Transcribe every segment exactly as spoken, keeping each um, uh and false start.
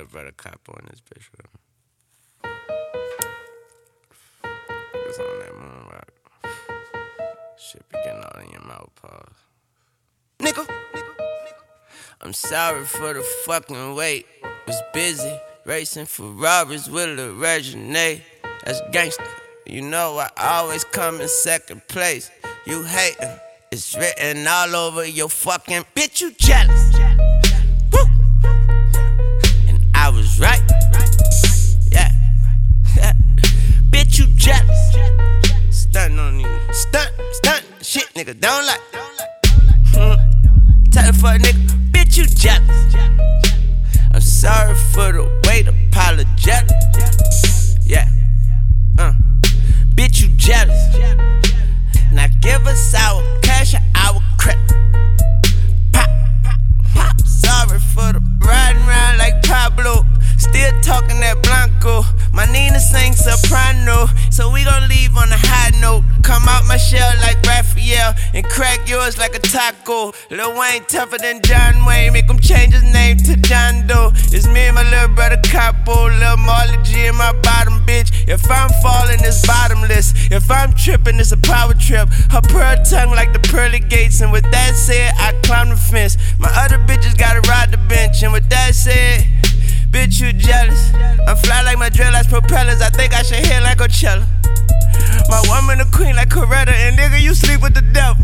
little brother Capo in this bitch with him. Niggas on that moon rock. Shit be getting all in your mouth, pause. Nigga, I'm sorry for the fucking wait. Was busy racing for robbers with a Regine. That's gangsta. You know I always come in second place. You hatin', it's written all over your fucking bitch. You jealous. Woo. And I was right. Yeah. Bitch, you jealous. Stunt on you. Stunt, stunt. Shit, nigga, don't like. Mm. Tell the fuck nigga, bitch, you jealous. I'm sorry for the wait, apologetic. Yeah. Uh. Bitch, you jealous. Now give us our cash or our credit. Pop, pop. Sorry for the riding around like Pablo. Still talking that Blanco. My Nina sing soprano. So we gon' leave on a high note. Come out my shell like Raphael and crack yours like a taco. Lil Wayne tougher than John Wayne. Make him change his name to John Doe. It's me and my little brother Capo. Lil Marley G in my bottom bitch. If I'm falling, it's bottomless. If I'm tripping, it's a power trip. Her pearl tongue like the pearly gates. And with that said, I climb the fence. My other bitches gotta ride the bench. And with that said, bitch, you jealous. I'm fly like my dreadlocks propellers. I think I should hit like Coachella. My woman a queen like Coretta. And nigga, you sleep with the devil.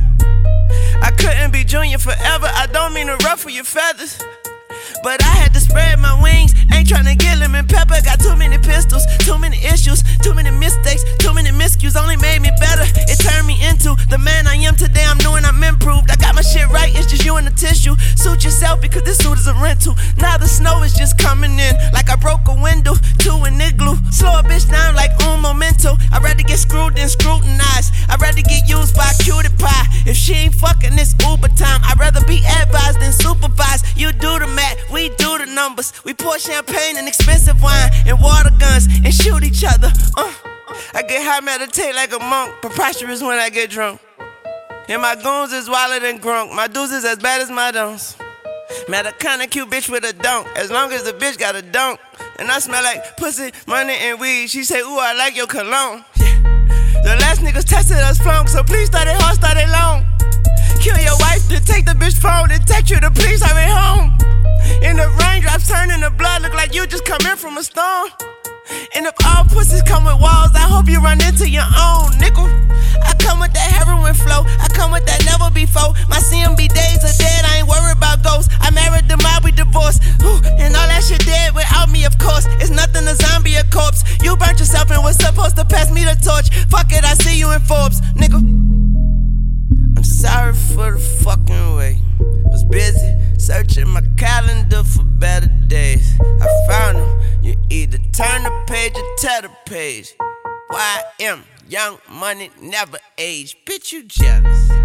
I couldn't be Junior forever. I don't mean to ruffle your feathers, but I had to spread my wings. Ain't tryna get lemon pepper. Got too many pistols, too many issues, too many mistakes, too many miscues. Only made me better. It turned me into the man I am today. I'm knowing I'm improved. I got my shit right, it's just you and the tissue. Suit yourself because this suit is a rental. Now the snow is just coming in like I broke a window to an igloo. Slow a bitch down like un momento. I'd rather get screwed than scrutinized. I'd rather get used by a cutie pie. If she ain't fucking, it's Uber time. I'd rather be advised than supervised. You do the math, we do the numbers. We pour champagne and expensive wine and water guns and shoot each other. Uh, I get high, meditate like a monk. Preposterous when I get drunk. And my goons is wilder than grunk. My dudes is as bad as my don'ts. Met a kinda cute bitch with a dunk. As long as the bitch got a dunk. And I smell like pussy, money, and weed. She say, ooh, I like your cologne. Yeah. The last niggas tested us flunk, so please start it hard, start it long. Kill your wife, then take the bitch phone, then text you to please hurry home. And the raindrops turning to blood, look like you just come in from a storm. And if all pussies come with walls, I hope you run into your own, nickel. I come with that heroin flow, I come with that never before. My C M B days are dead, I ain't worried about ghosts. I married them, I we divorced. Ooh, and all that shit dead without me, of course. It's nothing a zombie, a corpse. You burnt yourself and was supposed to pass me the torch. Fuck it, I see you in Forbes, nigga. I'm sorry for the fucking wait. Was busy searching my calendar for better days. I found them. You either turn the page or tear the page. Y M, young money, never age. Bitch, you jealous.